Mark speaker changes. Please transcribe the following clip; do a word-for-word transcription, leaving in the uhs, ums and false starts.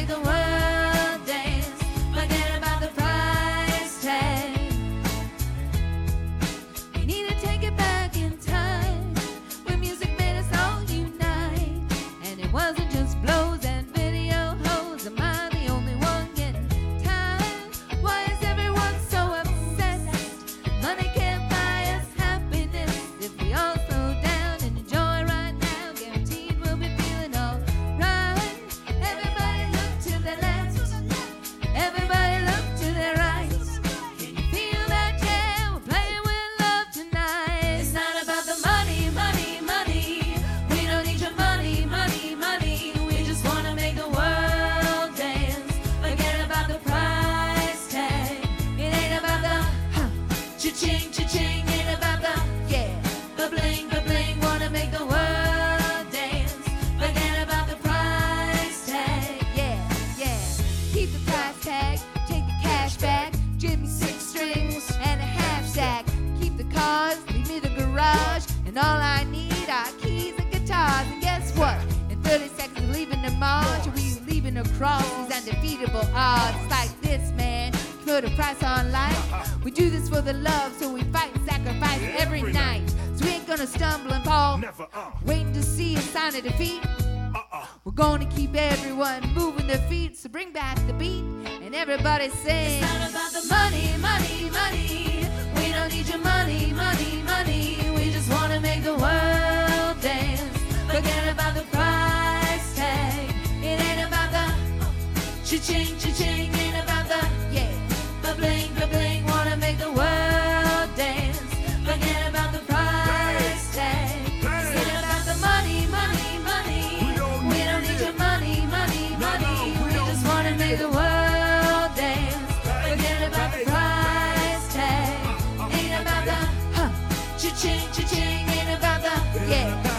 Speaker 1: the world dance. Forget about the price tag. We need to take it back in time, when music made us all unite. And it wasn't just blows and video hoes. Am I the only one getting tired? Why is everyone so obsessed? Money can't buy us happiness. If we all slow down and enjoy right now, guaranteed we'll be feeling alright. Everybody look to the left, everybody look to the right. Can you feel that? Yeah, we're playing with love tonight. It's not about the money, money, money. We don't need your money, money, money. We just wanna make the world dance. Forget about the price tag. It ain't about the huh, cha-ching, cha-ching. Ain't about the yeah, ba-bling, ba-bling. Wanna make the world dance. Forget about the price tag. Yeah, yeah. Keep the price tag, take the cash back. Give me six strings and a half sack. Keep the cars, leave me the garage. And all I need are keys and guitars. And guess what? In thirty seconds, we're leaving the march. We leaving across these undefeatable odds. It's like this, man. Put a price on life. We do this for the love, so we fight and sacrifice every night. So we ain't gonna stumble and fall,
Speaker 2: Never, uh,
Speaker 1: waiting to see a sign of defeat.
Speaker 2: uh-uh.
Speaker 1: We're gonna keep everyone moving their feet, so bring back the beat and everybody sing. It's not about the money, money, money. We don't need your money, money, money. We just wanna make the world dance. Forget about the price tag. It ain't about the cha-ching, cha-ching. Ain't about the yeah, ba-bling, ba-bling. Wanna make the world dance. Forget about the price tag. It ain't about the money, money, money. We don't need your money, money, money. We just wanna make the world dance. Forget about the price tag. Ain't about the huh, cha-ching, cha-ching. Ain't about the yeah.